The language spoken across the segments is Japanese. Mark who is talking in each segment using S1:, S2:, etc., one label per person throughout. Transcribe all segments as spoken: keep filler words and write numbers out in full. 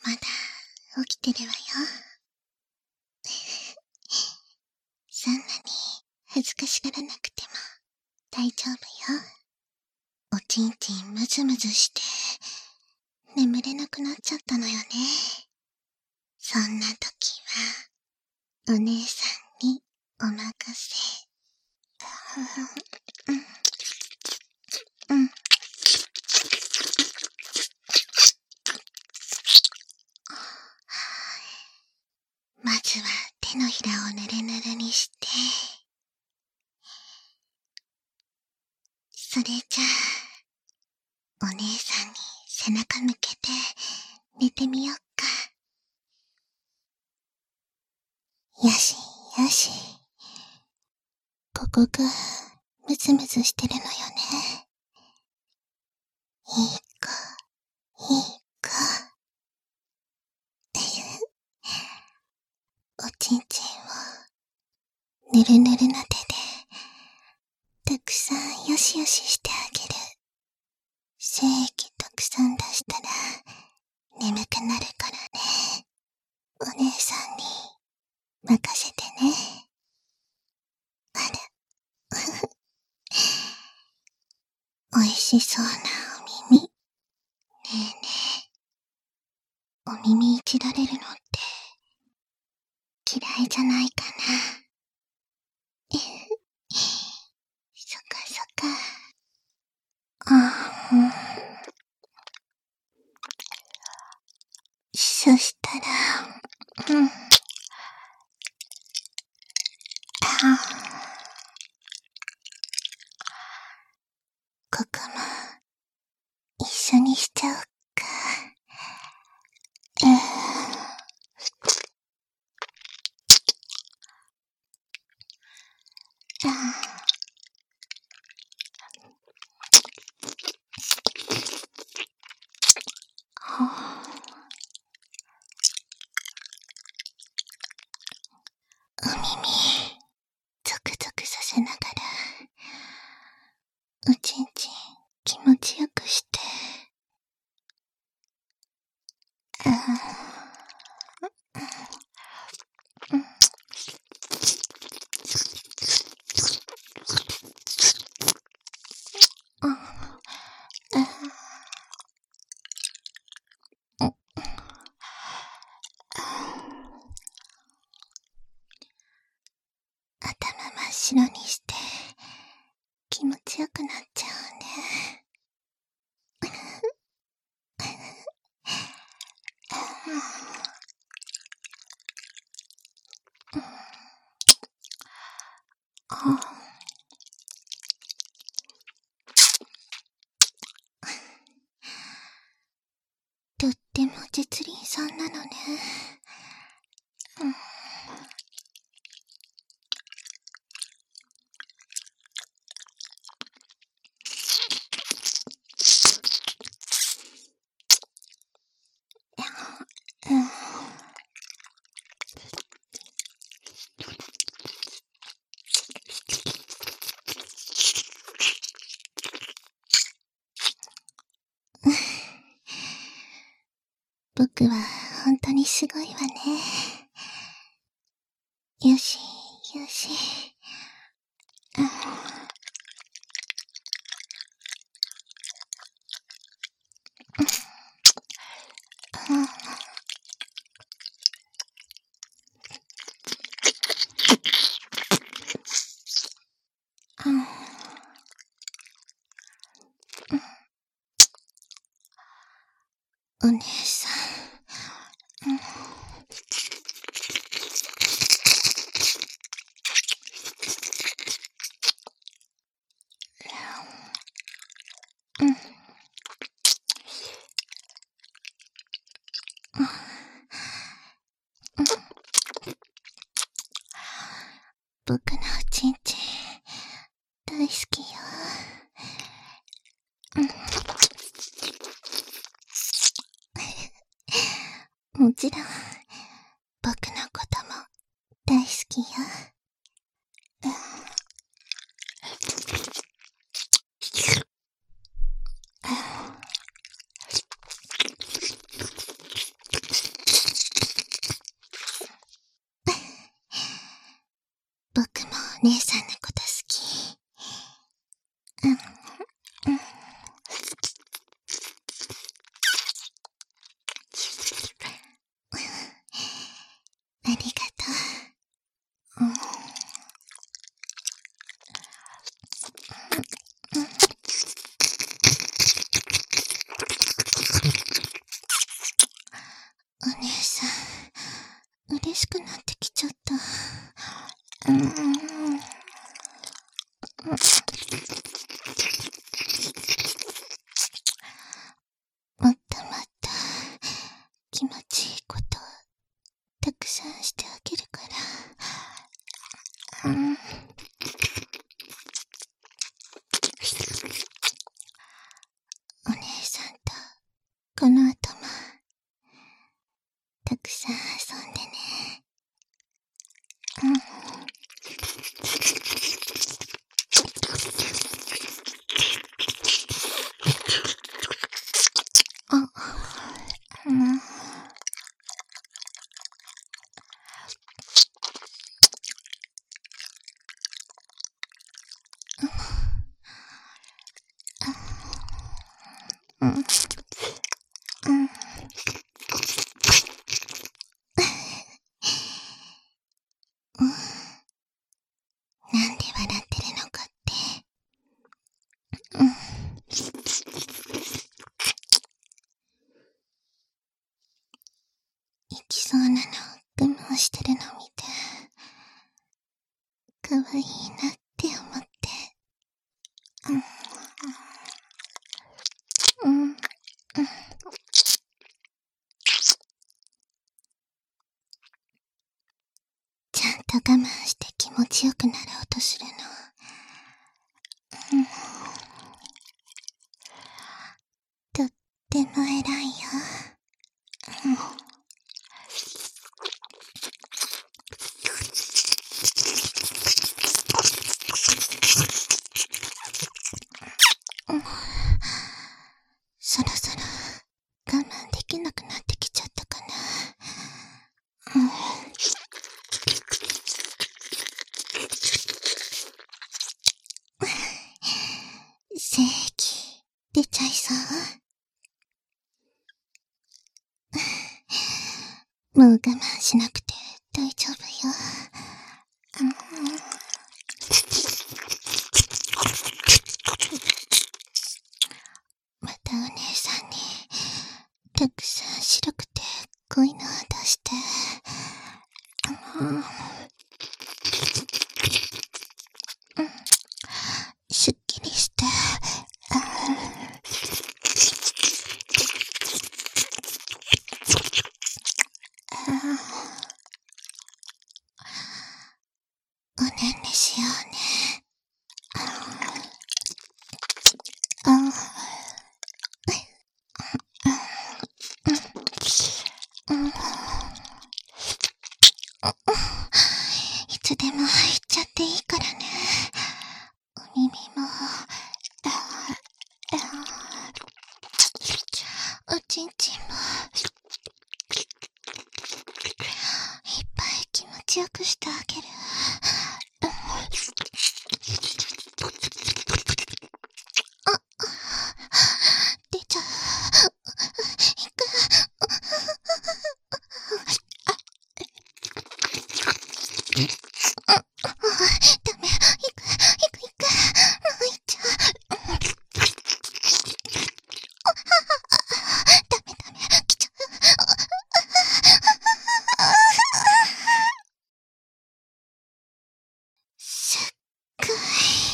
S1: まだ起きてるわよ。そんなに恥ずかしがらなくても大丈夫よ。おちんちんムズムズして眠れなくなっちゃったのよね。そんな時はお姉さんにお任せ。うんうん。まずは手のひらをぬるぬるにして、それじゃあお姉さんに背中向けて寝てみよっか。よしよし、ここがムズムズしてるのよね。いい子いい子。おちんちんをぬるぬるな手でたくさんよしよししてあげる。精液たくさん出したら眠くなるからね。お姉さんに任せてね。あらおいしそうなお耳。ねえねえ、お耳いじられるのって嫌いじゃないかな。そっかそっか。あ、うん。そしたら、うん。あ、ここも一緒にしちゃおっか。うん。あ、お耳ゾクゾクさせながらおちんちん気持ちよくして。あ、うん。頭真っ白にして気持ちよくなっちゃうね。とっても実輪さんなのね。うん。うん。僕は本当にすごいわね。よしよし。うん。うん。うん。お姉さん。うん。うん。僕のおちんちん大好きよ。うん。もちろん僕のことも大好きよ。うん。 お姉さんのこと好き。うん、うん。ありがとう。うん。お姉さん、嬉しくなってきちゃった。うん。もっともっと気持ちいいことたくさんしてあげるから。うん。お姉さんとこの後もたくさん遊んでね。うん。あ、うん。うん。うん。なんで笑ってるのかって。うん。行きそうなの我慢してるの見て、かわいいなって思って。うん。うん。うん。ちゃんと我慢して気持ちよくなろうとするの。うん。とっても偉いよ。うん。うん。そろそろ我慢できなくなってきちゃったかな。うん。精液出ちゃいそう。もう我慢しなくて大丈夫よ。うん。またお姉さんにたくさん白くて濃いのを出して。うん。うん。すっきりして。うん。おねんねしようね。うん。うん。うん。いつでも入っちゃっていいからね。お耳も、おちんちんも、いっぱい気持ちよくしてあげる。あ、出ちゃう。いく。ダメ。いく、いく、いく。もういっちゃう。ダメダメ。来ちゃう。すっごい。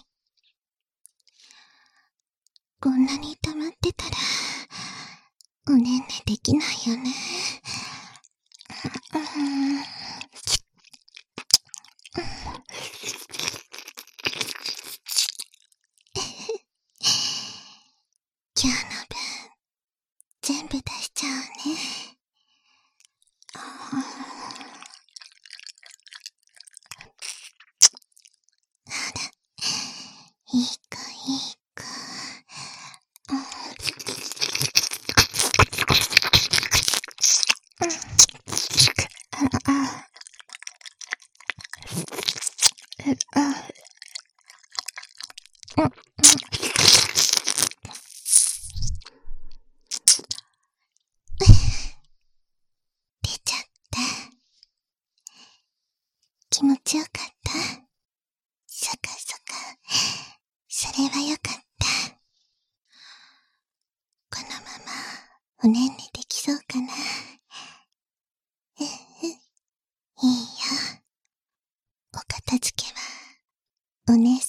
S1: こんなに溜まってたら、おねんねできないよね。うん。今日の分、全部出しちゃうね。あら、いい子いい子。うん。うん。 出ちゃった。気持ちよかった。そかそか。それはよかった。このままおねんねできそうかな。うんうん。いいよ。お片付けはお姉様